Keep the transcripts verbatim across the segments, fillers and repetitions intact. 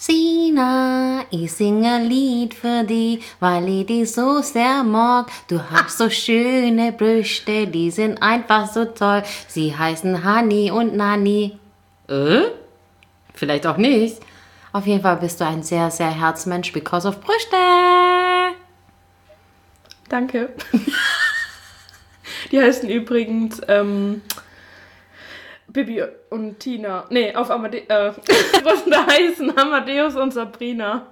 Sina, ich singe ein Lied für dich, weil ich dich so sehr mag. Du hast so schöne Brüste, die sind einfach so toll. Sie heißen Hani und Nani. Äh? Vielleicht auch nicht. Auf jeden Fall bist du ein sehr, sehr Herzmensch because of Brüste. Danke. Die heißen übrigens ähm, Bibi und Tina. Nee, auf Amadeus. Äh, was da heißen Amadeus und Sabrina.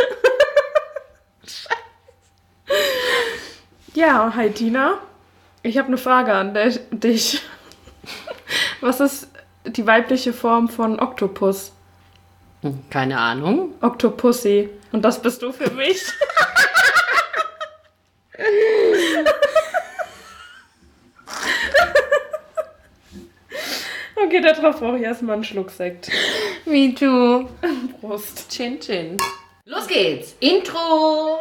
Ja, hi Tina. Ich habe eine Frage an de- dich. Was ist die weibliche Form von Oktopus? Keine Ahnung. Octopussy. Und das bist du für mich. Okay, darauf brauche ich erstmal einen Schluck Sekt. Me too. Prost. Chin Chin. Los geht's. Intro.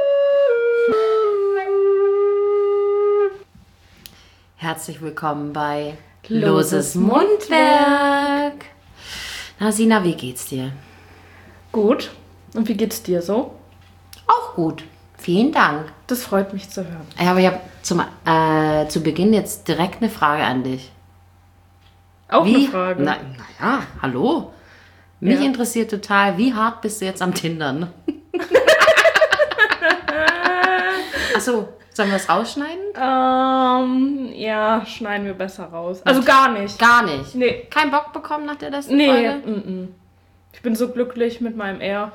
Herzlich willkommen bei Loses Mundwerk. Na Sina, wie geht's dir? Gut. Und wie geht's dir so? Auch gut. Vielen Dank. Das freut mich zu hören. Ja, aber ich habe zum äh, zu Beginn jetzt direkt eine Frage an dich. Auch Wie? eine Frage. Na, na ja, hallo. Mich Ja. interessiert total, wie hart bist du jetzt am Tindern? Achso, sollen wir es rausschneiden? Ähm, ja, schneiden wir besser raus. Also gar nicht. Gar nicht. Nee. Kein Bock bekommen nach der letzten Nee. Folge? Mm-mm. Ich bin so glücklich mit meinem R.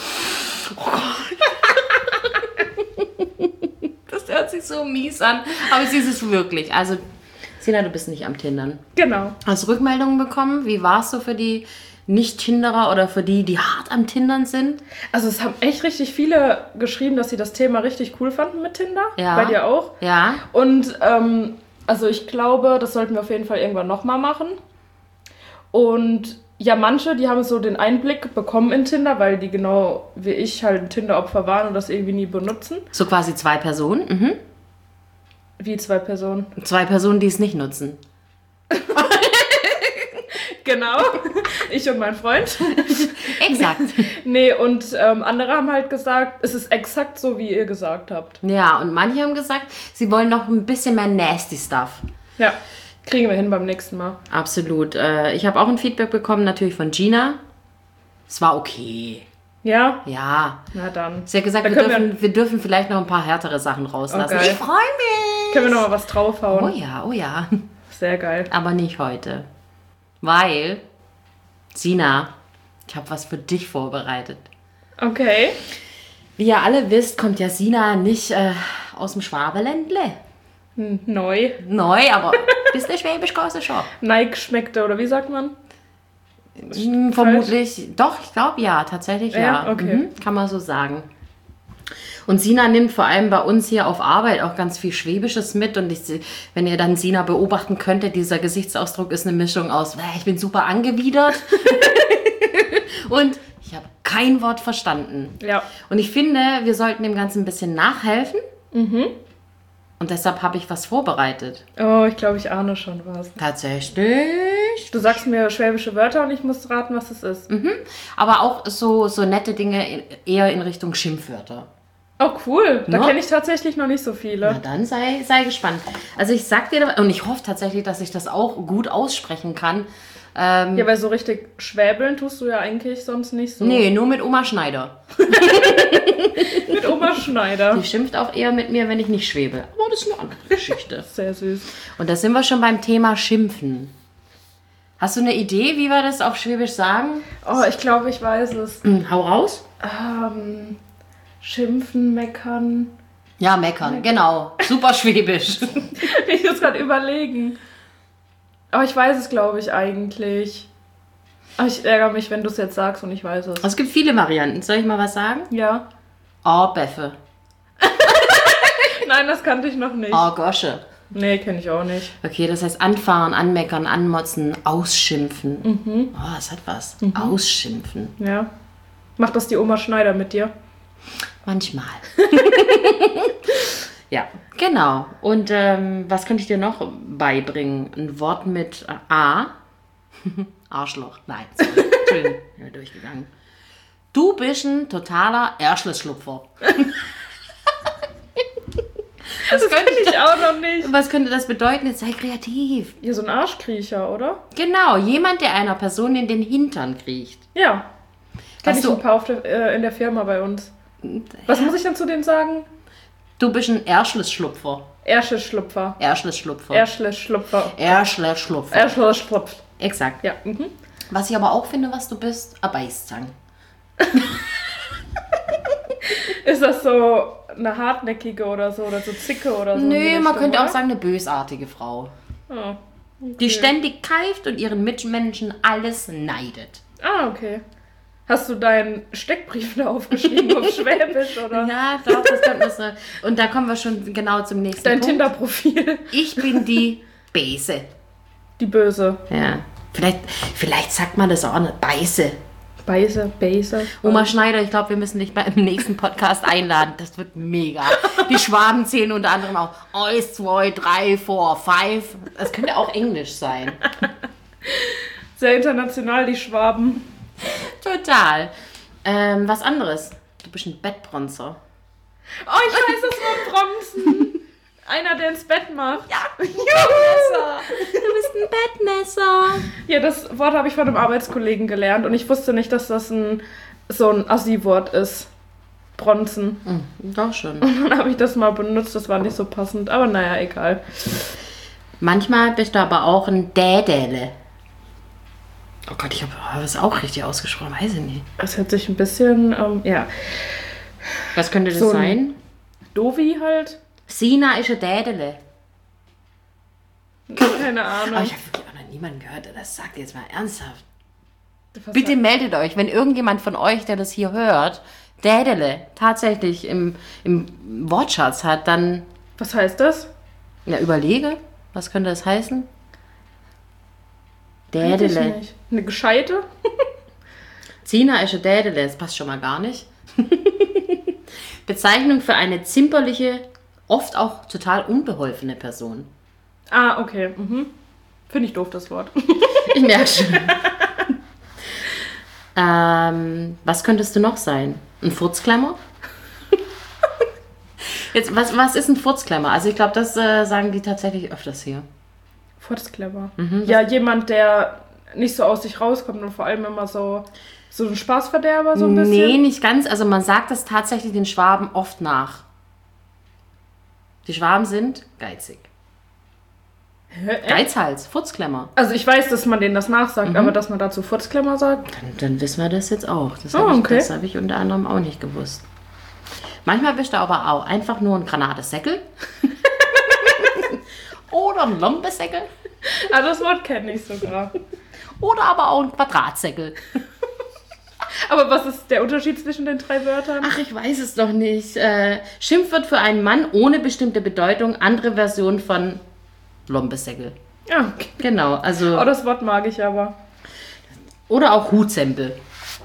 Das hört sich so mies an. Aber sie ist es wirklich. Also, Sina, du bist nicht am Tindern. Genau. Hast du Rückmeldungen bekommen? Wie war es so für die Nicht-Tinderer oder für die, die hart am Tindern sind? Also es haben echt richtig viele geschrieben, dass sie das Thema richtig cool fanden mit Tinder. Ja. Bei dir auch. Ja. Und ähm, also ich glaube, das sollten wir auf jeden Fall irgendwann nochmal machen. Und ja, manche, die haben so den Einblick bekommen in Tinder, weil die genau wie ich halt ein Tinder-Opfer waren und das irgendwie nie benutzen. So quasi zwei Personen. Mhm. Wie zwei Personen. Zwei Personen, die es nicht nutzen. Genau. Ich und mein Freund. Exakt. Nee, und ähm, andere haben halt gesagt, es ist exakt so, wie ihr gesagt habt. Ja, und manche haben gesagt, sie wollen noch ein bisschen mehr nasty Stuff. Ja, kriegen wir hin beim nächsten Mal. Absolut. Äh, ich habe auch ein Feedback bekommen, natürlich von Gina. Es war okay. Ja? Ja. Na dann. Sie hat gesagt, Da wir können dürfen, wir dürfen vielleicht noch ein paar härtere Sachen rauslassen. Oh, geil. Ich freue mich. Können wir noch mal was draufhauen? Oh ja, oh ja. Sehr geil. Aber nicht heute. Weil, Sina, ich habe was für dich vorbereitet. Okay. Wie ihr alle wisst, kommt ja Sina nicht äh, aus dem Schwabeländle. Hm, Neu. Neu, aber ein bisschen schwäbisch kannst du schon. Nike schmeckte, oder wie sagt man? Hm, vermutlich, doch, ich glaube ja, tatsächlich ja. Ja, okay. Mhm, kann man so sagen. Und Sina nimmt vor allem bei uns hier auf Arbeit auch ganz viel Schwäbisches mit. Und ich, wenn ihr dann Sina beobachten könntet, dieser Gesichtsausdruck ist eine Mischung aus, "Äh, ich bin super angewidert und ich habe kein Wort verstanden. Ja. Und ich finde, wir sollten dem Ganzen ein bisschen nachhelfen. Mhm. Und deshalb habe ich was vorbereitet. Oh, ich glaube, ich ahne schon was. Tatsächlich. Du sagst mir schwäbische Wörter und ich muss raten, was es ist. Mhm. Aber auch so, so nette Dinge in, eher in Richtung Schimpfwörter. Oh, cool. Da Ja. kenne ich tatsächlich noch nicht so Na viele. dann sei, sei gespannt. Also ich sag dir, und ich hoffe tatsächlich, dass ich das auch gut aussprechen kann. Ähm, Ja, weil so richtig schwäbeln tust du ja eigentlich sonst nicht so. Nee, nur mit Oma Schneider. Mit Oma Schneider. Die schimpft auch eher mit mir, wenn ich nicht schwebe. Aber das ist eine andere Geschichte. Sehr süß. Und da sind wir schon beim Thema Schimpfen. Hast du eine Idee, wie wir das auf Schwäbisch sagen? Oh, ich glaube, ich weiß es. Hm, hau raus. Ähm, schimpfen, meckern. Ja, meckern, genau. Super Schwäbisch. Ich muss gerade überlegen. Aber ich weiß es, glaube ich, eigentlich. Aber ich ärgere mich, wenn du es jetzt sagst und ich weiß es. Es gibt viele Varianten. Soll ich mal was sagen? Ja. Oh, Beffe. Nein, das kannte ich noch nicht. Oh, Gosche. Nee, kenne ich auch nicht. Okay, das heißt anfahren, anmeckern, anmotzen, ausschimpfen. Mhm. Oh, das hat was. Ausschimpfen. Ja. Macht das die Oma Schneider mit dir? Manchmal. Ja, genau. Und ähm, was könnte ich dir noch beibringen? Ein Wort mit A. Arschloch. Nein, sorry. Entschuldigung, ich bin durchgegangen. Du bist ein totaler Erschlussschlupfer. Das, das könnte ich auch noch nicht. Was könnte das bedeuten? Jetzt sei kreativ. Ja, so ein Arschkriecher, oder? Genau, jemand, der einer Person in den Hintern kriecht. Ja. Kenn Was ich du- ein paar auf der, äh, in der Firma bei uns. Was muss ich dann zu denen sagen? Du bist ein Erschlussschlupfer. Erschlussschlupfer. Erschlussschlupfer. Erschlussschlupfer. Erschlussschlupfer. Erschlussschlupfer. Exakt. Ja. Mhm. Was ich aber auch finde, was du bist, eine Beißzange. Ist das so eine hartnäckige oder so? Oder so Zicke oder so? in die Nö, man Richtung, könnte auch oder? sagen, eine bösartige Frau. Oh, Die ständig keift und ihren Mitmenschen alles neidet. Ah, okay. Hast du deinen Steckbrief da aufgeschrieben auf Schwäbisch, oder? Ja, doch, das könnte man so. Und da kommen wir schon genau zum nächsten Dein Punkt. Tinder-Profil. Ich bin die Bäse. Die Böse. Ja. Vielleicht, vielleicht sagt man das auch nicht. Beiße. Beise, Base. Oma Schneider, ich glaube, wir müssen dich beim nächsten Podcast einladen. Das wird mega. Die Schwaben zählen unter anderem auch eins, zwei, drei, vier, fünf. Das könnte auch Englisch sein. Sehr international, die Schwaben. Total. Ähm, was anderes. Du bist ein Bettbronzer. Oh, ich weiß das Wort Bronzen. Einer, der ins Bett macht. Ja, Bettmesser. Du bist ein Bettmesser. Ja, das Wort habe ich von einem Arbeitskollegen gelernt und ich wusste nicht, dass das ein so ein Assi-Wort ist. Bronzen. Mhm, doch schon. Und dann habe ich das mal benutzt, das war nicht so passend, aber naja, egal. Manchmal bist du aber auch ein Dädele. Oh Gott, ich habe das auch richtig ausgesprochen, weiß ich nicht. Das hört sich ein bisschen, ähm, ja, Was könnte das So ein- sein? Dovi halt. Sina ist ein Dädele. Keine Ahnung. Aber ich habe wirklich auch noch niemanden gehört, der das sagt. Jetzt mal ernsthaft. Was Bitte meldet euch, wenn irgendjemand von euch, der das hier hört, Dädele tatsächlich im, im Wortschatz hat, dann Was heißt das? ja, überlege, was könnte das heißen? Weiß ich Dädele. nicht. Eine gescheite? Zina ist ein Dädele, das passt schon mal gar nicht. Bezeichnung für eine zimperliche, oft auch total unbeholfene Person. Ah, okay. Mhm. Finde ich doof, das Wort. Ich merke schon. ähm, was könntest du noch sein? Ein Furzklemmer? Jetzt, was, was ist ein Furzklemmer? Also ich glaube, das äh, sagen die tatsächlich öfters hier. Voll das clever. Ja, jemand, der nicht so aus sich rauskommt und vor allem immer so, so ein Spaßverderber so ein bisschen. Nee, nicht ganz. Also man sagt das tatsächlich den Schwaben oft nach. Die Schwaben sind geizig. Hä, echt? Geizhals, Furzklemmer. Also ich weiß, dass man denen das nachsagt, aber dass man dazu Furzklemmer sagt. Dann, dann wissen wir das jetzt auch. Das Oh, habe ich, okay. das hab ich unter anderem auch nicht gewusst. Manchmal bist du aber auch einfach nur ein Granatesäckel. Oder ein Lombesäckel. Ah, das Wort kenne ich sogar. Oder aber auch ein Quadratsäckel. Aber was ist der Unterschied zwischen den drei Wörtern? Ach, ich weiß es doch nicht. Äh, Schimpfwort für einen Mann ohne bestimmte Bedeutung. Andere Version von Lombesäckel. Ja, okay. Genau, also... Oh, das Wort mag ich aber. Oder auch Hutzempel.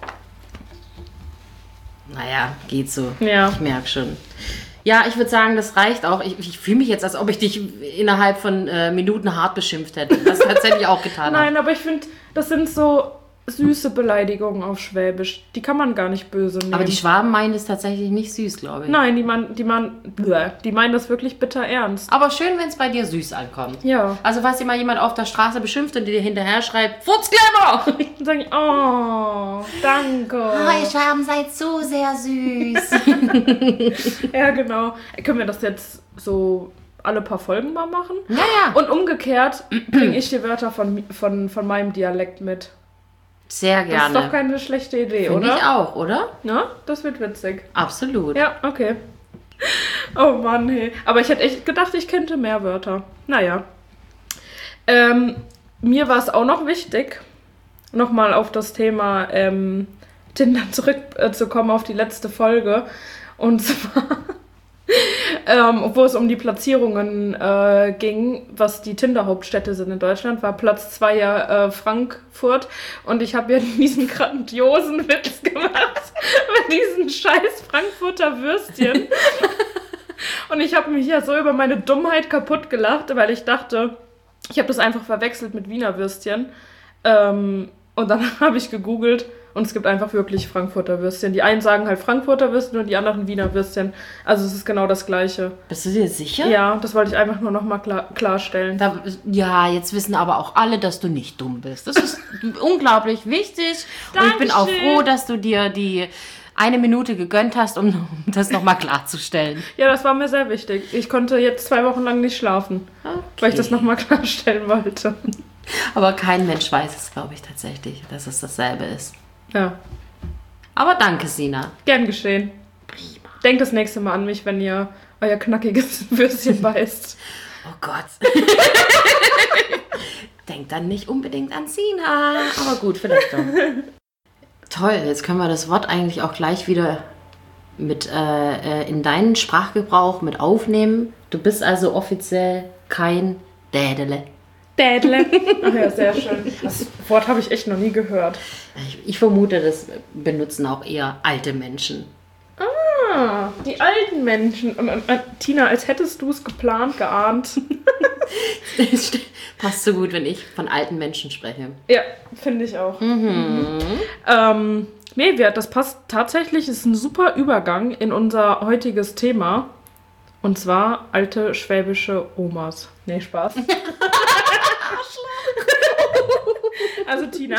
Naja, geht so. Ja. Ich merke schon. Ja, ich würde sagen, das reicht auch. Ich, ich fühle mich jetzt, als ob ich dich innerhalb von äh, Minuten hart beschimpft hätte. Das tatsächlich auch getan habe. Nein, aber ich finde, das sind so süße Beleidigungen auf Schwäbisch. Die kann man gar nicht böse nehmen. Aber die Schwaben meinen das tatsächlich nicht süß, glaube ich. Nein, die, man, die, man, bleh, die meinen das wirklich bitter ernst. Aber schön, wenn es bei dir süß ankommt. Ja. Also, falls dir mal jemand auf der Straße beschimpft und dir hinterher schreibt, Furzklemmer! Dann sage ich, oh, danke. Schwaben, seid so sehr süß. Ja, genau. Können wir das jetzt so alle paar Folgen mal machen? Ja, ja. Und umgekehrt bringe ich die Wörter von, von, von meinem Dialekt mit. Sehr Das ist doch gerne. keine schlechte Idee, Finde oder? ich auch, oder? Ja, das wird witzig. Absolut. Ja, okay. Oh Mann, hey. Aber ich hätte echt gedacht, ich könnte mehr Wörter. Naja. Ähm, mir war es auch noch wichtig, nochmal auf das Thema ähm, Tinder zurückzukommen, auf die letzte Folge. Und zwar, ähm, wo es um die Platzierungen äh, ging, was die Tinder-Hauptstädte sind in Deutschland, war Platz zwei ja äh, Frankfurt. Und ich habe ja diesen grandiosen Witz gemacht mit diesen scheiß Frankfurter Würstchen. Und ich habe mich ja so über meine Dummheit kaputt gelacht, weil ich dachte, ich habe das einfach verwechselt mit Wiener Würstchen. Ähm, und dann habe ich gegoogelt, Und es gibt einfach wirklich Frankfurter Würstchen. Die einen sagen halt Frankfurter Würstchen und die anderen Wiener Würstchen. Also es ist genau das Gleiche. Bist du dir sicher? Ja, das wollte ich einfach nur nochmal klar, klarstellen. Da, ja, jetzt wissen aber auch alle, dass du nicht dumm bist. Das ist unglaublich wichtig. Und ich bin auch froh, dass du dir die eine Minute gegönnt hast, um das nochmal klarzustellen. Ja, das war mir sehr wichtig. Ich konnte jetzt zwei Wochen lang nicht schlafen, okay. weil ich das nochmal klarstellen wollte. Aber kein Mensch weiß es, glaube ich, tatsächlich, dass es dasselbe ist. Ja. Aber danke, Sina. Gern geschehen. Prima. Denkt das nächste Mal an mich, wenn ihr euer knackiges Würstchen beißt. Oh Gott. Denkt dann nicht unbedingt an Sina. Aber gut, vielleicht doch. Toll, jetzt können wir das Wort eigentlich auch gleich wieder mit äh, in deinen Sprachgebrauch mit aufnehmen. Du bist also offiziell kein Dädele. Dädle. Ach ja, sehr schön. Das Wort habe ich echt noch nie gehört. Ich, ich vermute, das benutzen auch eher alte Menschen. Ah, die alten Menschen. Ähm, äh, Tina, als hättest du es geplant, geahnt. Passt so gut, wenn ich von alten Menschen spreche. Ja, finde ich auch. Mhm. Mhm. Ähm, nee, das passt tatsächlich. Ist ein super Übergang in unser heutiges Thema. Und zwar alte schwäbische Omas. Nee, Spaß. Also Tina.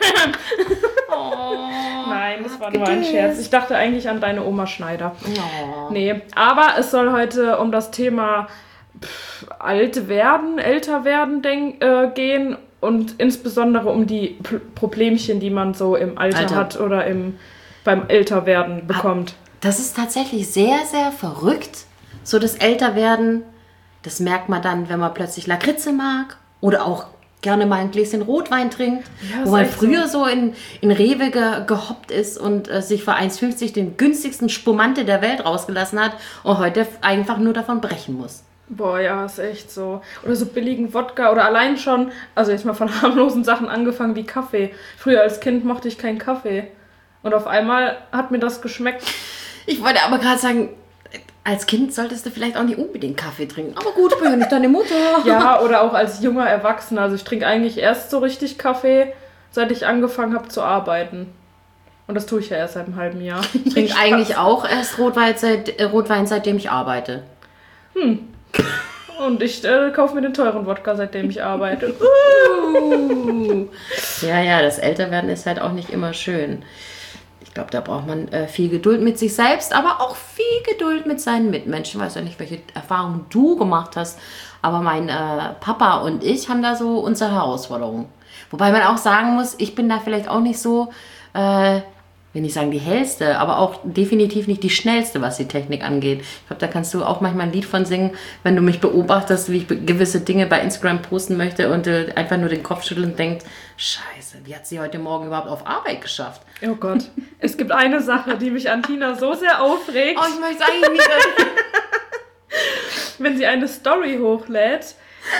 Oh, nein, das war nur ein Scherz. Ich dachte eigentlich an deine Oma Schneider. Oh. Nee, aber es soll heute um das Thema pff, alt werden, älter werden denk, äh, gehen und insbesondere um die P- Problemchen, die man so im Alter, Alter. hat oder im, beim Älterwerden bekommt. Das ist tatsächlich sehr, sehr verrückt. So das Älterwerden, das merkt man dann, wenn man plötzlich Lakritze mag oder auch gerne mal ein Gläschen Rotwein trinkt, ja, wo man früher so, so in, in Rewe ge, gehoppt ist und äh, sich für eins fünfzig den günstigsten Spumante der Welt rausgelassen hat und heute einfach nur davon brechen muss. Boah, ja, ist echt so. Oder so billigen Wodka oder allein schon, also jetzt mal von harmlosen Sachen angefangen wie Kaffee. Früher als Kind mochte ich keinen Kaffee. Und auf einmal hat mir das geschmeckt. Ich wollte aber gerade sagen, als Kind solltest du vielleicht auch nicht unbedingt Kaffee trinken. Aber gut, ich bin ja nicht deine Mutter. Ja, oder auch als junger Erwachsener. Also ich trinke eigentlich erst so richtig Kaffee, seit ich angefangen habe zu arbeiten. Und das tue ich ja erst seit einem halben Jahr. Ich trinke eigentlich auch erst Rotwein, seit, äh, Rotwein, seitdem ich arbeite. Hm. Und ich äh, kaufe mir den teuren Wodka, seitdem ich arbeite. Uh. Ja, ja, das Älterwerden ist halt auch nicht immer schön. Ich glaube, da braucht man äh, viel Geduld mit sich selbst, aber auch viel Geduld mit seinen Mitmenschen. Ich weiß ja nicht, welche Erfahrungen du gemacht hast, aber mein äh, Papa und ich haben da so unsere Herausforderungen. Wobei man auch sagen muss, ich bin da vielleicht auch nicht so, äh, will nicht sagen die hellste, aber auch definitiv nicht die schnellste, was die Technik angeht. Ich glaube, da kannst du auch manchmal ein Lied von singen, wenn du mich beobachtest, wie ich gewisse Dinge bei Instagram posten möchte und äh, einfach nur den Kopf schütteln und denkst, Scheiße, wie hat sie heute Morgen überhaupt auf Arbeit geschafft? Oh Gott, es gibt eine Sache, die mich an Tina so sehr aufregt. Oh, ich möchte es eigentlich nicht. Wenn sie eine Story hochlädt,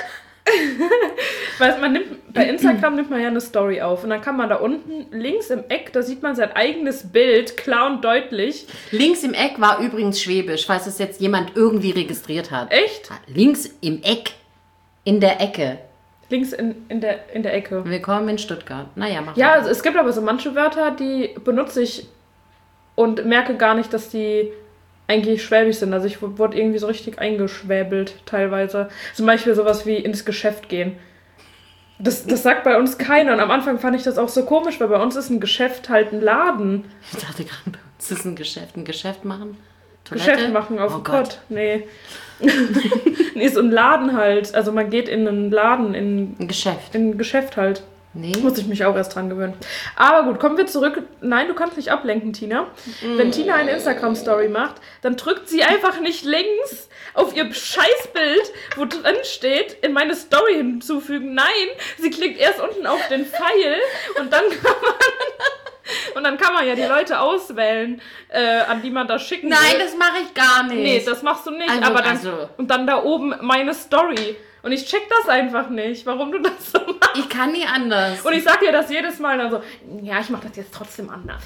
weil man nimmt, bei Instagram nimmt man ja eine Story auf und dann kann man da unten links im Eck, da sieht man sein eigenes Bild, klar und deutlich. Links im Eck war übrigens Schwäbisch, falls es jetzt jemand irgendwie registriert hat. Echt? Links im Eck, in der Ecke. Links in, in, der, in der Ecke. Willkommen in Stuttgart. Naja, mach Ja, also es gibt aber so manche Wörter, die benutze ich und merke gar nicht, dass die eigentlich schwäbisch sind. Also ich wurde irgendwie so richtig eingeschwäbelt teilweise. Zum Beispiel sowas wie ins Geschäft gehen. Das, das sagt bei uns keiner. Und am Anfang fand ich das auch so komisch, weil bei uns ist ein Geschäft halt ein Laden. Ich dachte gerade, bei uns ist ein Geschäft. Ein Geschäft machen? Toilette? Geschäft machen auf oh dem Pott. Nee. Nee, so ein Laden halt. Also man geht in einen Laden, in ein Geschäft. In ein Geschäft halt. Nee. Muss ich mich auch erst dran gewöhnen. Aber gut, kommen wir zurück. Nein, du kannst nicht ablenken, Tina. Mm. Wenn Tina eine Instagram-Story macht, dann drückt sie einfach nicht links auf ihr Scheißbild, wo drin steht, in meine Story hinzufügen. Nein, sie klickt erst unten auf den Pfeil und dann kann man... Und dann kann man ja die Leute auswählen, äh, an die man da schicken Nein, will. Nein, das mache ich gar nicht. Nee, das machst du nicht. Also, aber dann, also. Und dann da oben meine Story. Und ich check das einfach nicht, warum du das so machst. Ich kann nie anders. Und ich sag dir das jedes Mal dann so, ja, ich mach das jetzt trotzdem anders.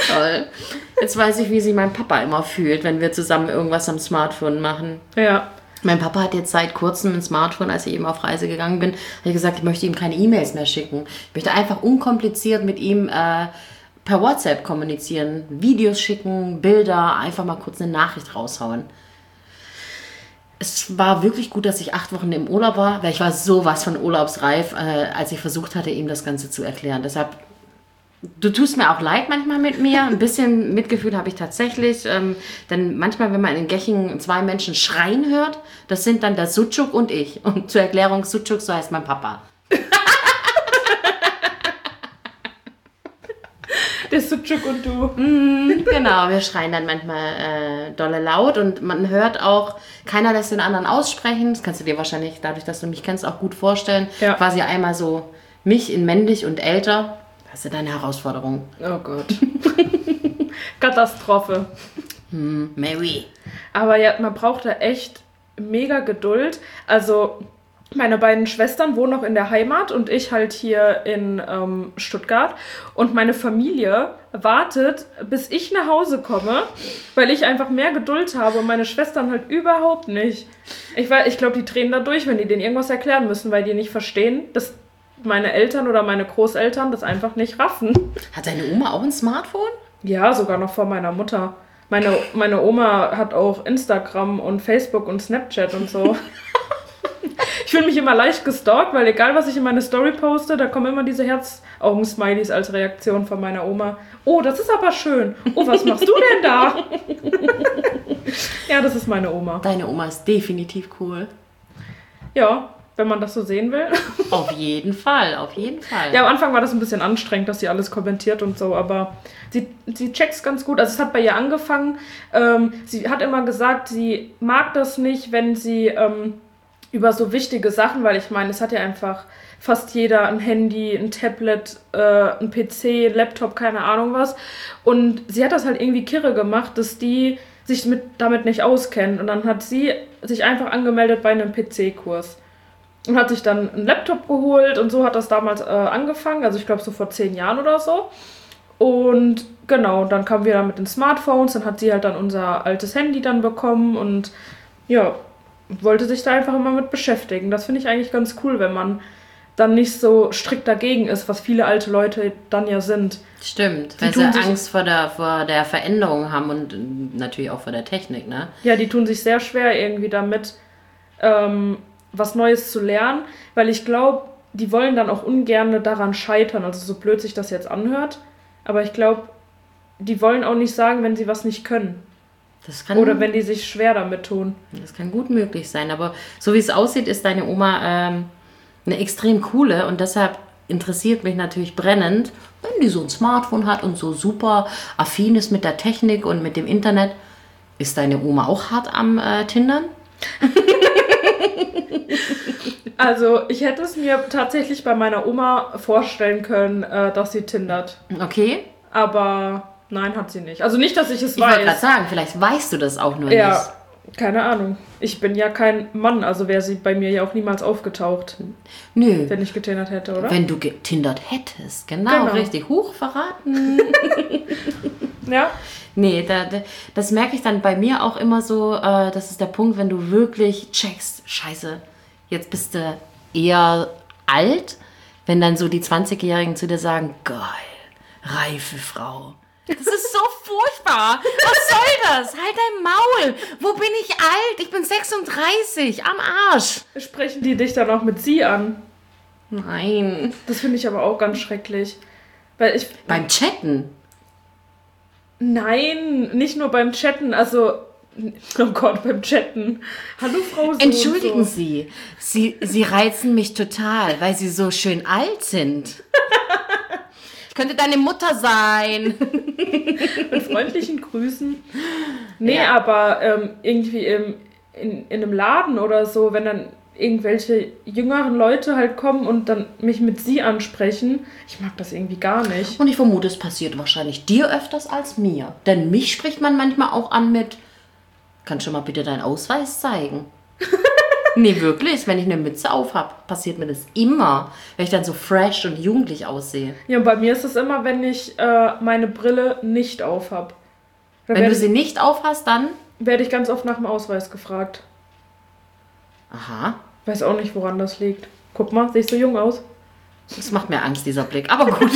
Toll. Jetzt weiß ich, wie sich mein Papa immer fühlt, wenn wir zusammen irgendwas am Smartphone machen. Ja. Mein Papa hat jetzt seit kurzem ein Smartphone, als ich eben auf Reise gegangen bin, habe ich gesagt, ich möchte ihm keine E-Mails mehr schicken. Ich möchte einfach unkompliziert mit ihm äh, per WhatsApp kommunizieren, Videos schicken, Bilder, einfach mal kurz eine Nachricht raushauen. Es war wirklich gut, dass ich acht Wochen im Urlaub war, weil ich war sowas von urlaubsreif, äh, als ich versucht hatte, ihm das Ganze zu erklären. Deshalb, du tust mir auch leid manchmal mit mir. Ein bisschen Mitgefühl habe ich tatsächlich. Ähm, denn manchmal, wenn man in Gechingen zwei Menschen schreien hört, das sind dann der Sucuk und ich. Und zur Erklärung, Sucuk, so heißt mein Papa. Der Sucuk und du. Mm, genau, wir schreien dann manchmal äh, dolle laut und man hört auch, keiner lässt den anderen aussprechen. Das kannst du dir wahrscheinlich, dadurch, dass du mich kennst, auch gut vorstellen. Ja. Quasi einmal so mich in männlich und älter. Das ist deine Herausforderung. Oh Gott. Katastrophe. Hm, Mary. Aber ja, man braucht da echt mega Geduld. Also meine beiden Schwestern wohnen noch in der Heimat und ich halt hier in ähm, Stuttgart. Und meine Familie wartet, bis ich nach Hause komme, weil ich einfach mehr Geduld habe und meine Schwestern halt überhaupt nicht. Ich, weiß- ich glaube, die drehen da durch, wenn die denen irgendwas erklären müssen, weil die nicht verstehen, dass meine Eltern oder meine Großeltern das einfach nicht raffen. Hat deine Oma auch ein Smartphone? Ja, sogar noch vor meiner Mutter. Meine, meine Oma hat auch Instagram und Facebook und Snapchat und so. Ich fühle mich immer leicht gestalkt, weil egal, was ich in meine Story poste, da kommen immer diese Herzaugen-Smileys als Reaktion von meiner Oma. Oh, das ist aber schön. Oh, was machst du denn da? Ja, das ist meine Oma. Deine Oma ist definitiv cool. Ja, wenn man das so sehen will. Auf jeden Fall, auf jeden Fall. Ja, am Anfang war das ein bisschen anstrengend, dass sie alles kommentiert und so, aber sie, sie checkt's ganz gut. Also es hat bei ihr angefangen. Ähm, sie hat immer gesagt, sie mag das nicht, wenn sie ähm, über so wichtige Sachen, weil ich meine, es hat ja einfach fast jeder ein Handy, ein Tablet, äh, ein P C, ein Laptop, keine Ahnung was. Und sie hat das halt irgendwie kirre gemacht, dass die sich mit, damit nicht auskennen. Und dann hat sie sich einfach angemeldet bei einem P C-Kurs. Und hat sich dann einen Laptop geholt und so hat das damals äh, angefangen, also ich glaube so vor zehn Jahren oder so. Und genau, dann kamen wir dann mit den Smartphones, dann hat sie halt dann unser altes Handy dann bekommen und ja, wollte sich da einfach immer mit beschäftigen. Das finde ich eigentlich ganz cool, wenn man dann nicht so strikt dagegen ist, was viele alte Leute dann ja sind. Stimmt, Die weil sie tun sich- Angst vor der, vor der Veränderung haben und äh, natürlich auch vor der Technik, ne? Ja, die tun sich sehr schwer irgendwie damit, ähm, was Neues zu lernen, weil ich glaube, die wollen dann auch ungern daran scheitern, also so blöd sich das jetzt anhört, aber ich glaube, die wollen auch nicht sagen, wenn sie was nicht können Das kann, oder wenn die sich schwer damit tun. das kann gut möglich sein, aber so wie es aussieht, ist deine Oma ähm, eine extrem coole und deshalb interessiert mich natürlich brennend, wenn die so ein Smartphone hat und so super affin ist mit der Technik und mit dem Internet. Ist deine Oma auch hart am äh, Tindern? Also ich hätte es mir tatsächlich bei meiner Oma vorstellen können, äh, dass sie tindert, Okay. aber nein, hat sie nicht. Also nicht, dass ich es Ich wollte gerade weiß. sagen, vielleicht weißt du das auch nur Ja, keine Ahnung. Ich bin ja kein Mann, also wäre sie bei mir ja auch niemals aufgetaucht, nicht. Nö. wenn ich getindert hätte, oder? Wenn du getindert hättest. Genau, Genau. richtig. Huch, verraten. Ja. Nee, da, da, das merke ich dann bei mir auch immer so, äh, das ist der Punkt, wenn du wirklich checkst, scheiße, jetzt bist du eher alt, wenn dann so die zwanzigjährigen zu dir sagen, geil, reife Frau. Das ist so furchtbar. Was soll das? Halt dein Maul. Wo bin ich alt? Ich bin sechsunddreißig. Am Arsch. Sprechen die dich dann auch mit sie an? Nein. Das finde ich aber auch ganz schrecklich. Weil ich. Beim Chatten. Nein, nicht nur beim Chatten, also. Oh Gott, beim Chatten. Hallo Frau so Entschuldigen und so. Sie, Sie, Sie reizen mich total, weil Sie so schön alt sind. Ich könnte deine Mutter sein. Mit freundlichen Grüßen. Nee, Ja. aber ähm, irgendwie im, in, in einem Laden oder so, wenn dann irgendwelche jüngeren Leute halt kommen und dann mich mit sie ansprechen, ich mag das irgendwie gar nicht. Und ich vermute, es passiert wahrscheinlich dir öfters als mir. Denn mich spricht man manchmal auch an mit, kannst du mal bitte deinen Ausweis zeigen? Nee, wirklich, wenn ich eine Mütze auf habe, passiert mir das immer, wenn ich dann so fresh und jugendlich aussehe. Ja, und bei mir ist es immer, wenn ich äh, meine Brille nicht auf habe. Da Wenn werde du sie nicht auf hast, dann werd ich ganz oft nach dem Ausweis gefragt. Aha. Weiß auch nicht, woran das liegt. Guck mal, sehe ich so jung aus? Das macht mir Angst, dieser Blick. Aber gut.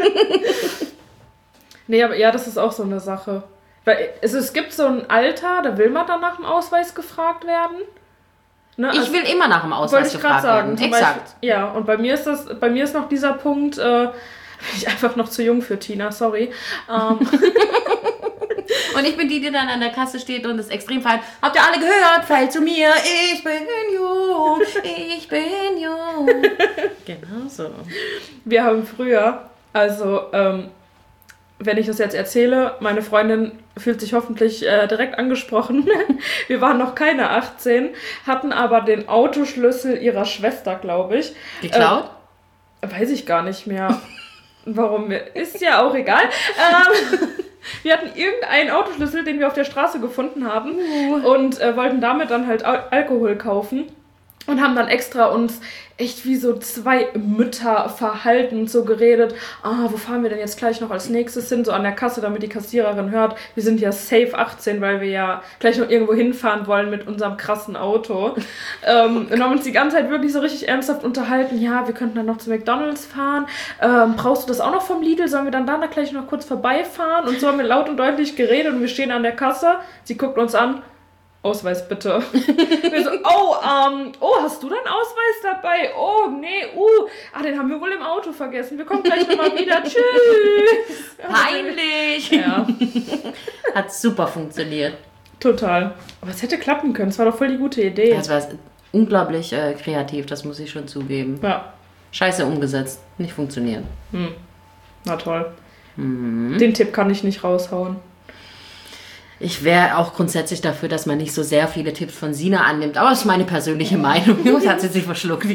Nee, aber ja, das ist auch so eine Sache. Weil es, es gibt so ein Alter, da will man dann nach dem Ausweis gefragt werden. Ne? Ich also, will immer nach dem Ausweis wollte ich gefragt gerade sagen. werden. Exakt. Beispiel, ja, und bei mir ist das, bei mir ist noch dieser Punkt, äh, bin ich einfach noch zu jung für Tina, sorry. Ähm, Und ich bin die, die dann an der Kasse steht und ist extrem fein. Habt ihr alle gehört? Fällt zu mir. Ich bin jung. Ich bin jung. Genau so. Wir haben früher, also ähm, wenn ich das jetzt erzähle, meine Freundin fühlt sich hoffentlich äh, direkt angesprochen. Wir waren noch keine achtzehn, hatten aber den Autoschlüssel ihrer Schwester, glaube ich. Geklaut? Äh, weiß ich gar nicht mehr. Warum? Ist ja auch egal. Ähm, wir hatten irgendeinen Autoschlüssel, den wir auf der Straße gefunden haben uh. und äh, wollten damit dann halt Al- Alkohol kaufen. Und haben dann extra uns echt wie so zwei Mütter verhalten und so geredet. Ah, wo fahren wir denn jetzt gleich noch als nächstes hin? So an der Kasse, damit die Kassiererin hört, wir sind ja safe achtzehn, weil wir ja gleich noch irgendwo hinfahren wollen mit unserem krassen Auto. ähm, und haben uns die ganze Zeit wirklich so richtig ernsthaft unterhalten. Ja, wir könnten dann noch zu McDonald's fahren. Ähm, brauchst du das auch noch vom Lidl? Sollen wir dann da gleich noch kurz vorbeifahren? Und so haben wir laut und deutlich geredet und wir stehen an der Kasse. Sie guckt uns an. Ausweis bitte. Wir so, oh, ähm, oh, hast du deinen Ausweis dabei? Oh, nee, uh, ah, den haben wir wohl im Auto vergessen. Wir kommen gleich nochmal wieder. Tschüss. Peinlich. Ja. Hat super funktioniert. Total. Aber es hätte klappen können. Es war doch voll die gute Idee. Das war unglaublich äh, kreativ, das muss ich schon zugeben. Ja. Scheiße umgesetzt. Nicht funktioniert. Hm. Na toll. Mhm. Den Tipp kann ich nicht raushauen. Ich wäre auch grundsätzlich dafür, dass man nicht so sehr viele Tipps von Sina annimmt. Aber das ist meine persönliche Meinung. Das hat sie sich verschluckt.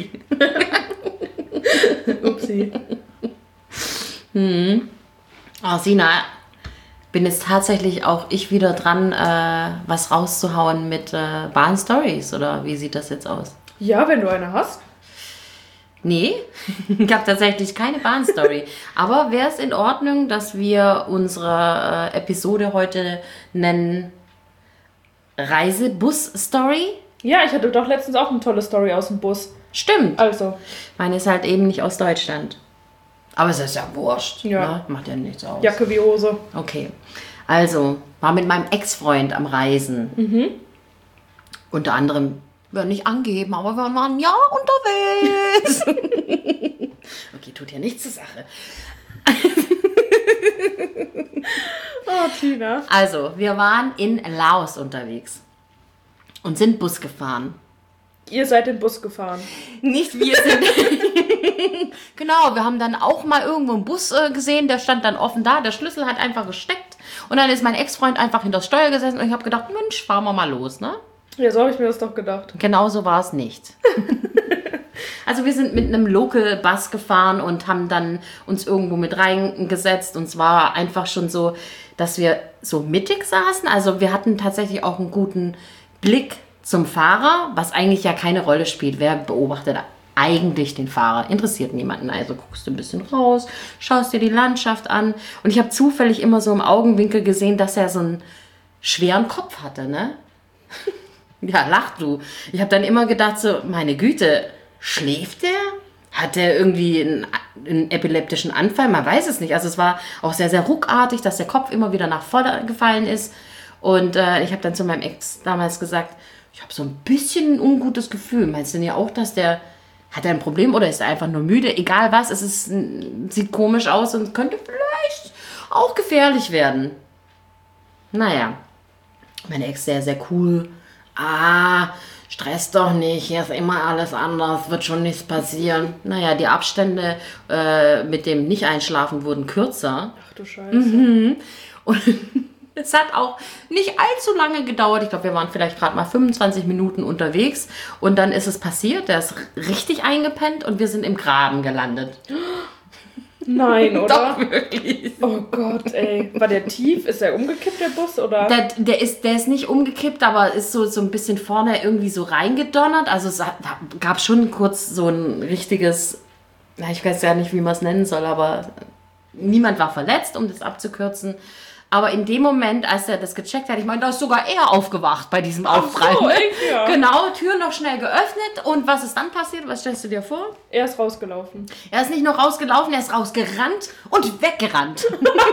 Upsi. Hm. Oh, Sina, bin jetzt tatsächlich auch ich wieder dran, äh, was rauszuhauen mit äh, Bahn-Stories. Oder wie sieht das jetzt aus? Ja, wenn du eine hast. Nee, ich habe tatsächlich keine Bahnstory. Aber wäre es in Ordnung, dass wir unsere äh, Episode heute nennen Reisebus-Story? Ja, ich hatte doch letztens auch eine tolle Story aus dem Bus. Stimmt. Also. Meine ist halt eben nicht aus Deutschland. Aber es ist ja wurscht. Ja. Ne? Macht ja nichts aus. Jacke wie Hose. Okay. Also, war mit meinem Ex-Freund am Reisen. Mhm. Unter anderem, wir nicht angeben, aber wir waren ja unterwegs. Okay, tut ja nichts zur Sache. Oh, Tina. Also, wir waren in Laos unterwegs und sind Bus gefahren. Ihr seid den Bus gefahren. Nicht wir sind. Genau, wir haben dann auch mal irgendwo einen Bus äh, gesehen, der stand dann offen da, der Schlüssel hat einfach gesteckt und dann ist mein Ex-Freund einfach hinter das Steuer gesessen und ich habe gedacht, Mensch, fahren wir mal los, ne? Ja, so habe ich mir das doch gedacht. Genau so war es nicht. Also wir sind mit einem Local Bus gefahren und haben dann uns irgendwo mit reingesetzt und es war einfach schon so, dass wir so mittig saßen. Also wir hatten tatsächlich auch einen guten Blick zum Fahrer, was eigentlich ja keine Rolle spielt. Wer beobachtet eigentlich den Fahrer? Interessiert niemanden. Also guckst du ein bisschen raus, schaust dir die Landschaft an und ich habe zufällig immer so im Augenwinkel gesehen, dass er so einen schweren Kopf hatte, ne? Ja, lach du. Ich habe dann immer gedacht so, meine Güte, schläft der? Hat der irgendwie einen, einen epileptischen Anfall? Man weiß es nicht. Also es war auch sehr, sehr ruckartig, dass der Kopf immer wieder nach vorne gefallen ist. Und äh, ich habe dann zu meinem Ex damals gesagt, ich habe so ein bisschen ein ungutes Gefühl. Meinst du denn ja auch, dass der, hat er ein Problem oder ist er einfach nur müde? Egal was, es ist, sieht komisch aus und könnte vielleicht auch gefährlich werden. Naja, meine Ex sehr, sehr cool. Ah, stress doch nicht, hier ist immer alles anders, wird schon nichts passieren. Naja, die Abstände äh, mit dem Nicht-Einschlafen wurden kürzer. Ach du Scheiße. Mhm. Und es hat auch nicht allzu lange gedauert. Ich glaube, wir waren vielleicht gerade mal fünfundzwanzig Minuten unterwegs. Und dann ist es passiert, der ist richtig eingepennt und wir sind im Graben gelandet. Nein, oder? Doch, wirklich. Oh Gott, ey. War der tief? Ist der umgekippt, der Bus, oder? Der, der, ist, der ist nicht umgekippt, aber ist so, so ein bisschen vorne irgendwie so reingedonnert. Also es hat, gab schon kurz so ein richtiges, ich weiß ja nicht, wie man es nennen soll, aber niemand war verletzt, um das abzukürzen. Aber in dem Moment, als er das gecheckt hat, ich meine, da ist sogar er aufgewacht bei diesem Aufprall. so, echt, ja. Genau, Tür noch schnell geöffnet. Und was ist dann passiert? Was stellst du dir vor? Er ist rausgelaufen. Er ist nicht nur rausgelaufen, er ist rausgerannt und weggerannt.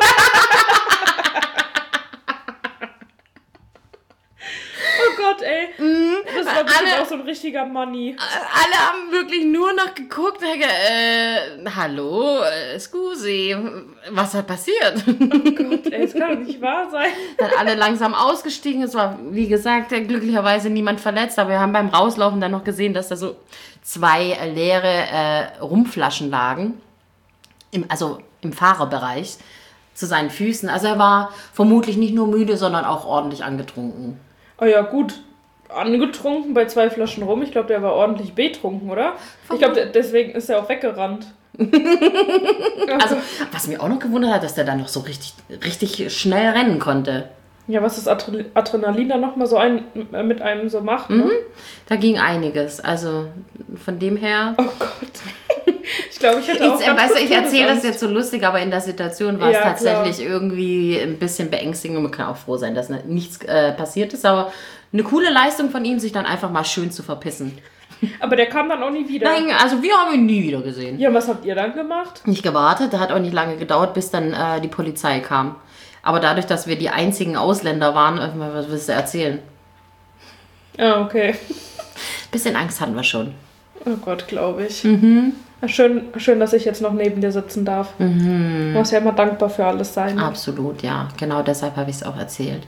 Oh Gott, ey. Das war bestimmt auch so ein richtiger Money. Alle haben wirklich nur noch geguckt. Äh, hallo, äh, scusi, was hat passiert? Oh Gott, ey, das kann doch nicht wahr sein. Dann alle langsam ausgestiegen. Es war, wie gesagt, glücklicherweise niemand verletzt. Aber wir haben beim Rauslaufen dann noch gesehen, dass da so zwei leere äh, Rumflaschen lagen. Im, also im Fahrerbereich zu seinen Füßen. Also er war vermutlich nicht nur müde, sondern auch ordentlich angetrunken. Oh ja, gut. Angetrunken bei zwei Flaschen rum. Ich glaube, der war ordentlich betrunken, oder? Ich glaube, deswegen ist er auch weggerannt. Also, was mich auch noch gewundert hat, dass der dann noch so richtig, richtig schnell rennen konnte. Ja, was das Adre- Adrenalin dann nochmal so ein, äh, mit einem so macht, ne? Mhm. Da ging einiges. Also, von dem her... Oh Gott. Ich glaube, ich hätte auch Ich, ganz weißt du, kurz ich erzähle das Angst. jetzt so lustig, aber in der Situation war es Ja, tatsächlich klar. irgendwie ein bisschen beängstigend und man kann auch froh sein, dass nichts äh, passiert ist, aber eine coole Leistung von ihm, sich dann einfach mal schön zu verpissen. Aber der kam dann auch nie wieder. Nein, also wir haben ihn nie wieder gesehen. Ja, was habt ihr dann gemacht? Nicht gewartet, da hat auch nicht lange gedauert, bis dann äh, die Polizei kam. Aber dadurch, dass wir die einzigen Ausländer waren, äh, was willst du erzählen? Ah, okay. Bisschen Angst hatten wir schon. Oh Gott, glaube ich. Mhm. Schön, schön, dass ich jetzt noch neben dir sitzen darf. Mhm. Du musst ja immer dankbar für alles sein. Ne? Absolut, ja. Genau deshalb habe ich es auch erzählt.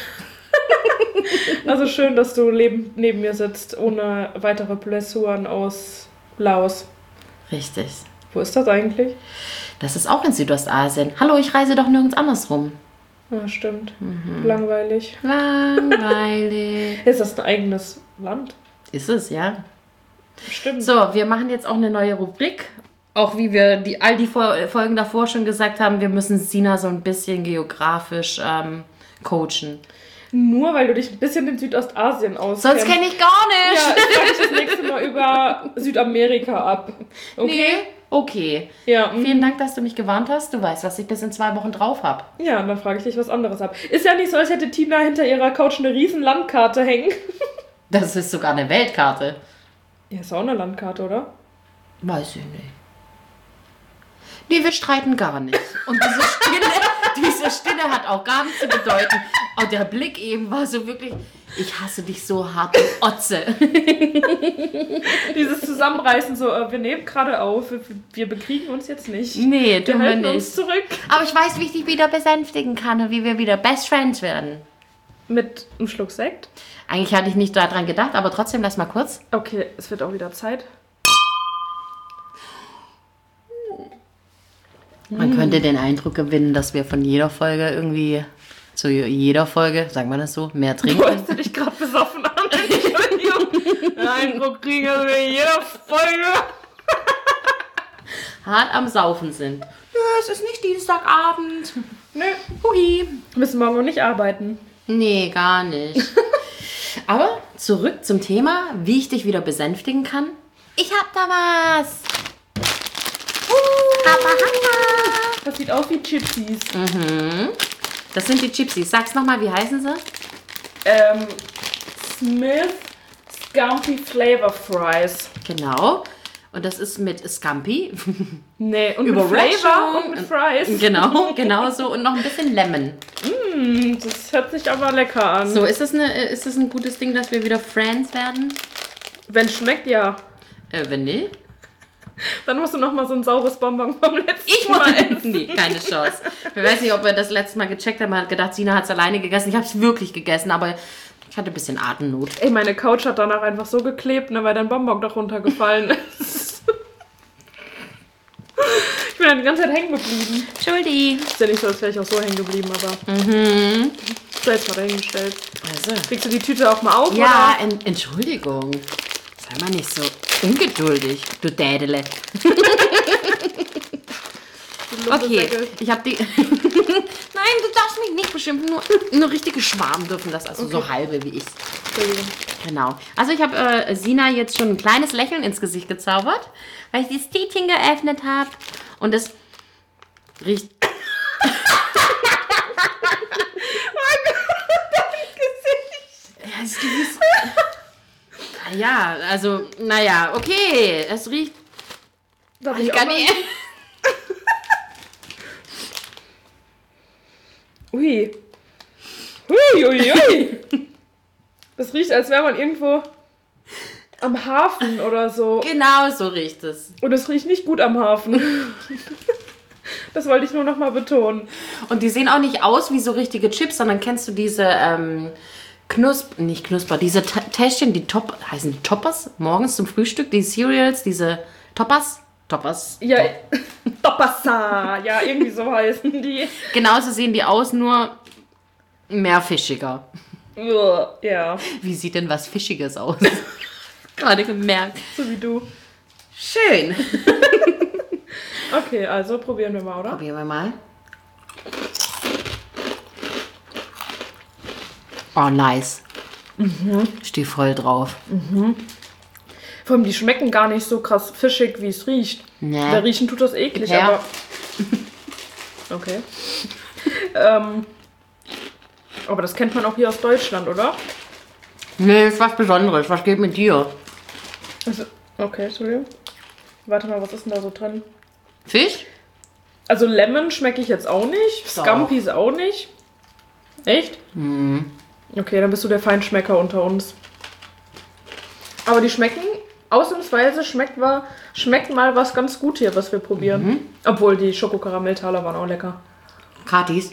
Also schön, dass du leben, neben mir sitzt, ohne weitere Blessuren aus Laos. Richtig. Wo ist das eigentlich? Das ist auch in Südostasien. Hallo, ich reise doch nirgends anders rum. Ja, stimmt. Langweilig. Langweilig. Ist das ein eigenes Land? Ist es, ja. Stimmt. So, wir machen jetzt auch eine neue Rubrik. Auch wie wir die, all die Fol- Folgen davor schon gesagt haben, wir müssen Sina so ein bisschen geografisch ähm, coachen. Nur weil du dich ein bisschen in Südostasien auskennst. Sonst kenne ich gar Ja, nicht. ich frage dich das nächste Mal über Südamerika ab. Okay? Nee. Okay. Ja, mm. Vielen Dank, dass du mich gewarnt hast. Du weißt, was ich bis in zwei Wochen drauf habe. Ja, und dann frage ich dich was anderes ab. Ist ja nicht so, als hätte Tina hinter ihrer Couch eine riesen Landkarte hängen. Das ist sogar eine Weltkarte. Ja, ist auch eine Landkarte, oder? Weiß ich nicht. Nee, wir streiten gar nicht. Und diese Stille, diese Stille hat auch gar nichts zu bedeuten. Und der Blick eben war so wirklich, ich hasse dich so hart, du Otze. Dieses Zusammenreißen, so, äh, wir nehmen gerade auf, wir, wir bekriegen uns jetzt nicht. Nee, Wir tun wir halten uns nicht. zurück. Aber ich weiß, wie ich dich wieder besänftigen kann und wie wir wieder Best Friends werden. Mit einem Schluck Sekt. Eigentlich hatte ich nicht daran gedacht, aber trotzdem, lass mal kurz. Okay, es wird auch wieder Zeit. Man könnte den Eindruck gewinnen, dass wir von jeder Folge irgendwie, zu jeder Folge, sagen wir das so, mehr Du trinken. hast dich gerade besoffen an. Entschuldigung. Den Eindruck kriegen wir in jeder Folge. Hart am Saufen sind. Ja, es ist nicht Dienstagabend. Nö. Hui. Wir müssen morgen noch nicht arbeiten. Nee, gar nicht. Aber zurück zum Thema, wie ich dich wieder besänftigen kann. Ich hab da was. Uh, Hapa, hapa. Das sieht aus wie Chipsies. Mhm. Das sind die Chipsies. Sag's nochmal, wie heißen sie? Ähm, Smith Scumpy Flavor Fries. Genau. Und das ist mit Scampi. Nee, und Überraschung. mit Flavor und mit Fries. Genau, genau so. Und noch ein bisschen Lemon. Mm, das hört sich aber lecker an. So, ist das, eine, ist das ein gutes Ding, dass wir wieder Friends werden? Wenn es schmeckt, ja. Äh, wenn nicht? Dann musst du noch mal so ein saures Bonbon vom letzten Ich Mal muss. essen. Nee, keine Chance. Ich weiß nicht, ob wir das letzte Mal gecheckt haben. Man hat gedacht, Sina hat es alleine gegessen. Ich habe es wirklich gegessen, aber ich hatte ein bisschen Atemnot. Ey, meine Couch hat danach einfach so geklebt, ne, weil dein Bonbon da runtergefallen ist. Ich bin dann die ganze Zeit hängen geblieben. Entschuldi. Ist ja nicht so, als wäre ich auch so hängen geblieben, aber Mhm. selbst mal dahingestellt. Also. Kriegst du die Tüte auch mal auf, Ja, oder? en Entschuldigung. Sei mal nicht so ungeduldig, du Dädele. Du Okay, Lumpesäckel. ich habe die... Nein, du darfst mich nicht beschimpfen. Nur, nur richtige Schwarm dürfen das, also so halbe wie ich. Entschuldigung. Genau. Also ich habe äh, Sina jetzt schon ein kleines Lächeln ins Gesicht gezaubert, weil ich das Tütchen geöffnet habe. Und es riecht... Weißt du, wie es... Ja, also, naja, okay. Es riecht... Darf ich ich gar auch mal- nicht... Ui. Ui, ui, ui. Das riecht, als wäre man irgendwo am Hafen oder so. Genau so riecht es. Und es riecht nicht gut am Hafen. Das wollte ich nur noch mal betonen. Und die sehen auch nicht aus wie so richtige Chips, sondern kennst du diese ähm, Knusp... Nicht Knusper, diese Ta- Täschchen, die Top... Heißen die Toppers? Morgens zum Frühstück, die Cereals, diese Toppers? Toppers? Ja, Top. Topassa. Ja, irgendwie so heißen die. Genauso sehen die aus, nur mehr fischiger. Ja, Wie sieht denn was Fischiges aus? Gerade gemerkt. so wie du. Schön. Okay, also probieren wir mal, oder? Probieren wir mal. Oh, nice. Mhm. Steh voll drauf. Vor allem, die schmecken gar nicht so krass fischig, wie es riecht. Nee. Da riechen tut das eklig, Ja. aber... Okay. ähm, aber das kennt man auch hier aus Deutschland, oder? Nee, ist was Besonderes. Was geht mit dir? Also, okay, Entschuldigung. Warte mal, was ist denn da so drin? Fisch? Also Lemon schmecke ich jetzt auch nicht. Doch. Scampis auch nicht. Echt? Mhm. Okay, dann bist du der Feinschmecker unter uns. Aber die schmecken, ausnahmsweise schmeckt, war, schmeckt mal was ganz gut hier, was wir probieren. Mhm. Obwohl die Schokokaramelltaler waren auch lecker. Katis.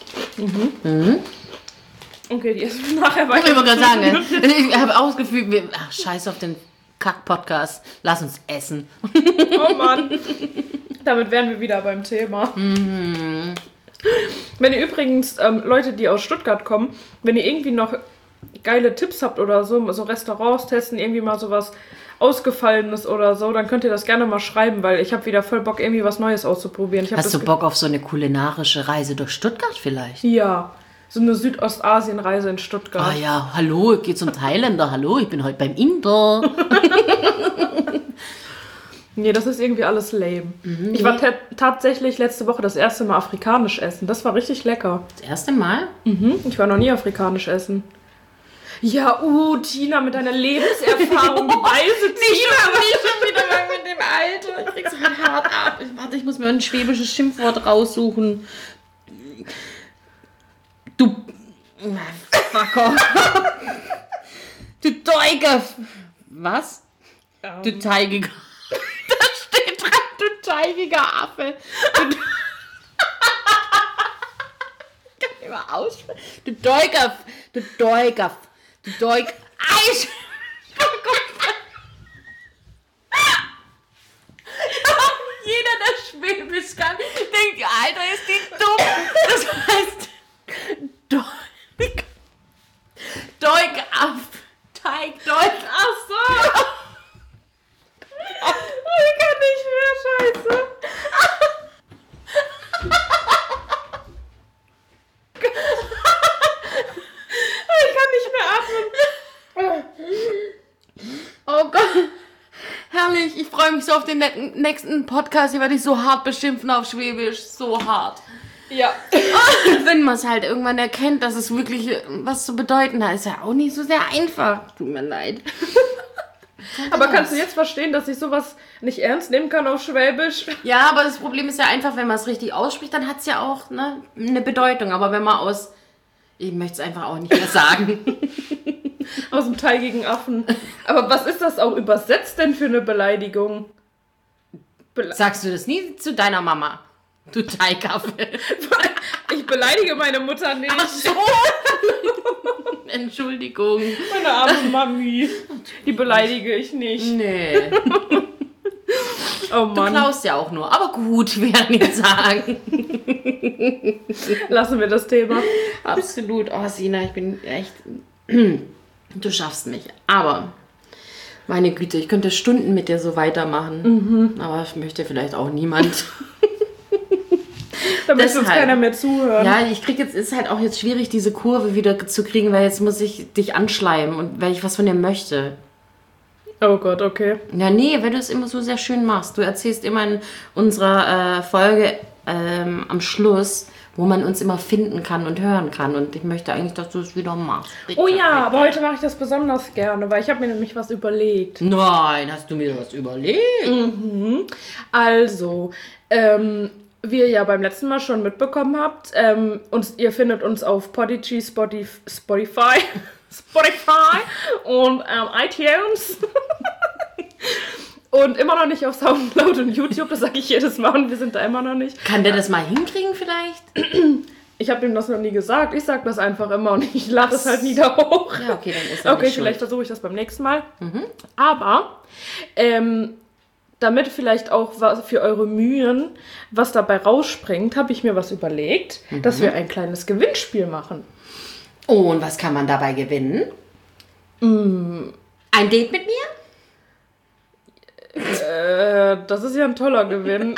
Okay, die essen wir nachher Ich weiter. wollte gerade sagen, ey. Ich habe auch das Gefühl, wir, ach, scheiß auf den Kack-Podcast. Lass uns essen. Oh Mann. Damit wären wir wieder beim Thema. Mhm. Wenn ihr übrigens, ähm, Leute, die aus Stuttgart kommen, wenn ihr irgendwie noch geile Tipps habt oder so, so Restaurants testen, irgendwie mal sowas Ausgefallenes oder so, dann könnt ihr das gerne mal schreiben, weil ich habe wieder voll Bock, irgendwie was Neues auszuprobieren. Ich hab Hast das du Ge- Bock auf so eine kulinarische Reise durch Stuttgart vielleicht? Ja, so eine Südostasien-Reise in Stuttgart. Ah ja, hallo, ich gehe zum Thailänder. Hallo, ich bin heute beim Inder. Nee, das ist irgendwie alles lame. Ich war ta- tatsächlich letzte Woche das erste Mal afrikanisch essen. Das war richtig lecker. Das erste Mal? Mhm. Ich war noch nie afrikanisch essen. Ja, uh, Tina, mit deiner Lebenserfahrung, die weise Tina. Ich schon wieder mal mit dem Alter. Ich krieg's gerade hart ab. Ich, warte, ich muss mir ein schwäbisches Schimpfwort raussuchen. Du... Fucker. Du Deuge. Was? Ja. Du teigiger... Da steht dran, du teigiger Affe. Du... Ich kann nicht mal aussprechen. Du Deuger... Du Deuger... Du Deug... Eis! Jeder, der Schwäbisch kann, denkt, Alter, ist die dumm. Das heißt... Deug... Deug ab... Teig, Deug... Ach so. Ich kann nicht mehr, scheiße. Ich kann nicht mehr atmen. Oh Gott. Herrlich, ich freue mich so auf den net- nächsten Podcast. Hier werde ich so hart beschimpfen auf Schwäbisch. So hart. Ja. Wenn man es halt irgendwann erkennt, dass es wirklich äh, was zu bedeuten hat, ist ja auch nicht so sehr einfach. Tut mir leid. Aber kannst du jetzt verstehen, dass ich sowas nicht ernst nehmen kann auf Schwäbisch? Ja, aber das Problem ist ja einfach, wenn man es richtig ausspricht, dann hat es ja auch ne, eine Bedeutung. Aber wenn man aus... Ich möchte es einfach auch nicht mehr sagen. Aus dem teigigen Affen. Aber was ist das auch übersetzt denn für eine Beleidigung? Bele- Sagst du das nie zu deiner Mama? Du Teigaffe. Ich beleidige meine Mutter nicht. Ach so. Entschuldigung. Meine arme Mami. Die beleidige ich nicht. Nee. Oh Du Mann. klaust ja auch nur. Aber gut, werden wir sagen. Lassen wir das Thema. Absolut. Oh, Sina, ich bin echt... Du schaffst mich. Aber, meine Güte, ich könnte Stunden mit dir so weitermachen. Mhm. Aber ich möchte vielleicht auch niemand. Damit uns Deshalb. keiner mehr zuhört. Ja, ich krieg jetzt, ist halt auch jetzt schwierig, diese Kurve wieder zu kriegen, weil jetzt muss ich dich anschleimen und weil ich was von dir möchte. Oh Gott, okay. Ja, nee, weil du es immer so sehr schön machst. Du erzählst immer in unserer äh, Folge ähm, am Schluss, wo man uns immer finden kann und hören kann. Und ich möchte eigentlich, dass du es wieder machst. Bitte, Oh ja, bitte. aber heute mache ich das besonders gerne, weil ich habe mir nämlich was überlegt. Nein, hast du mir was überlegt? Mhm. Also, ähm, wie ihr ja beim letzten Mal schon mitbekommen habt, ähm, uns, ihr findet uns auf Podigy, Spotify, Spotify, Spotify und ähm, iTunes. Und immer noch nicht auf Soundcloud und YouTube, das sage ich jedes Mal und wir sind da immer noch nicht. Kann der das mal hinkriegen vielleicht? Ich habe ihm das noch nie gesagt, ich sage das einfach immer und ich lade es halt nie da hoch. Ja, okay, dann ist er Okay, nicht vielleicht schuld. versuche ich das beim nächsten Mal. Mhm. Aber, ähm, damit vielleicht auch was für eure Mühen, was dabei rausspringt, habe ich mir was überlegt, mhm. dass wir ein kleines Gewinnspiel machen. Oh, und was kann man dabei gewinnen? Mm. Ein Date mit mir? Äh, das ist ja ein toller Gewinn.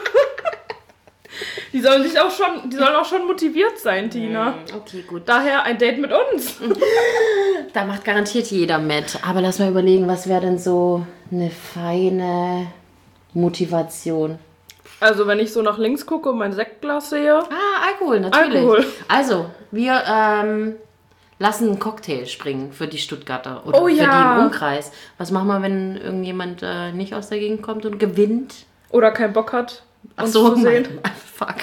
Die sollen sich auch schon, die sollen auch schon motiviert sein, Tina. Okay, gut. Daher ein Date mit uns. Da macht garantiert jeder mit. Aber lass mal überlegen, was wäre denn so eine feine Motivation? Also, wenn ich so nach links gucke und mein Sektglas sehe. Ah, Alkohol, natürlich. Alkohol. Also, wir ähm, lassen einen Cocktail springen für die Stuttgarter oder Oh für ja. die im Umkreis. Was machen wir, wenn irgendjemand äh, nicht aus der Gegend kommt und gewinnt? Oder keinen Bock hat, Ach uns so, zu sehen. mein, fuck.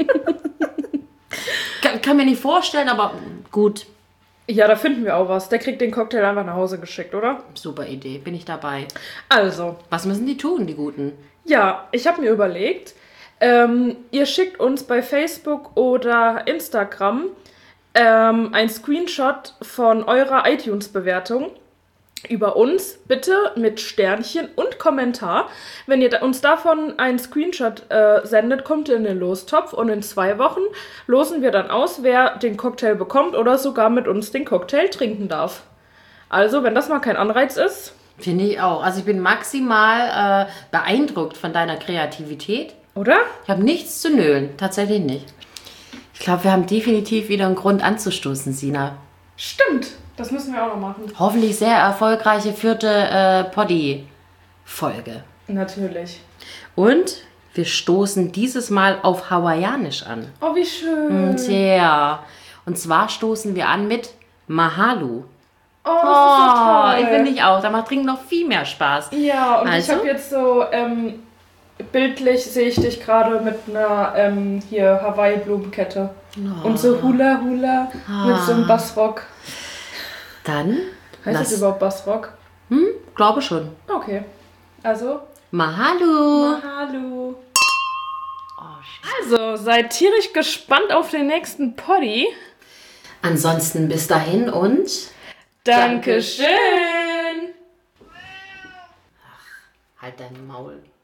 kann, kann mir nicht vorstellen, aber gut. Ja, da finden wir auch was. Der kriegt den Cocktail einfach nach Hause geschickt, oder? Super Idee, bin ich dabei. Also, Was müssen die tun, die Guten? ja, ich habe mir überlegt, ähm, ihr schickt uns bei Facebook oder Instagram ähm, ein Screenshot von eurer iTunes-Bewertung über uns, bitte mit Sternchen und Kommentar. Wenn ihr da- uns davon einen Screenshot äh, sendet, kommt ihr in den Lostopf und in zwei Wochen losen wir dann aus, wer den Cocktail bekommt oder sogar mit uns den Cocktail trinken darf. Also, wenn das mal kein Anreiz ist. Finde ich auch. Also ich bin maximal äh, beeindruckt von deiner Kreativität. Oder? Ich habe nichts zu nölen, tatsächlich nicht. Ich glaube, wir haben definitiv wieder einen Grund anzustoßen, Sina. Stimmt. Das müssen wir auch noch machen. Hoffentlich sehr erfolgreiche vierte äh, Poddy-Folge. Natürlich. Und wir stoßen dieses Mal auf Hawaiianisch an. Oh, wie schön. Tja. Und zwar stoßen wir an mit Mahalo. Oh, das Oh, ist so toll. ich finde ich auch. Da macht Trinken noch viel mehr Spaß. Ja, und Also? ich habe jetzt so, ähm, bildlich sehe ich dich gerade mit einer, ähm, hier, Hawaii-Blumenkette. Oh. Und so Hula Hula mit so einem Bassrock. Dann, Heißt lass, das überhaupt Bassrock? hm, glaube schon. Okay. Also, Mahalo. hallo. Oh, shit. Also, seid tierisch gespannt auf den nächsten Poddy. Ansonsten bis dahin und Dankeschön. halt dein Maul.